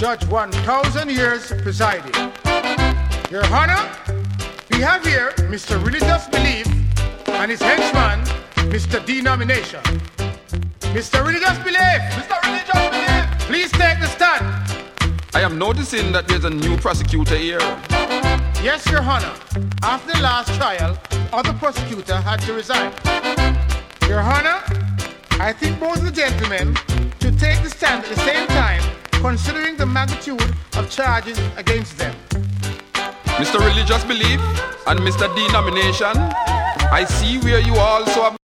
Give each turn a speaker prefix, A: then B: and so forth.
A: Judge 1,000 years presiding. Your Honor, we have here Mr. Religious Belief and his henchman, Mr. Denomination. Mr. Religious Belief! Mr. Religious Belief! Please take the stand.
B: I am noticing that there's a new prosecutor here.
A: Yes, Your Honor. After the last trial, other prosecutor had to resign. Your Honor, I think both of the gentlemen should take the stand at the same time, considering the magnitude of charges against them.
B: Mr. Religious Belief and Mr. Denomination, I see where you also have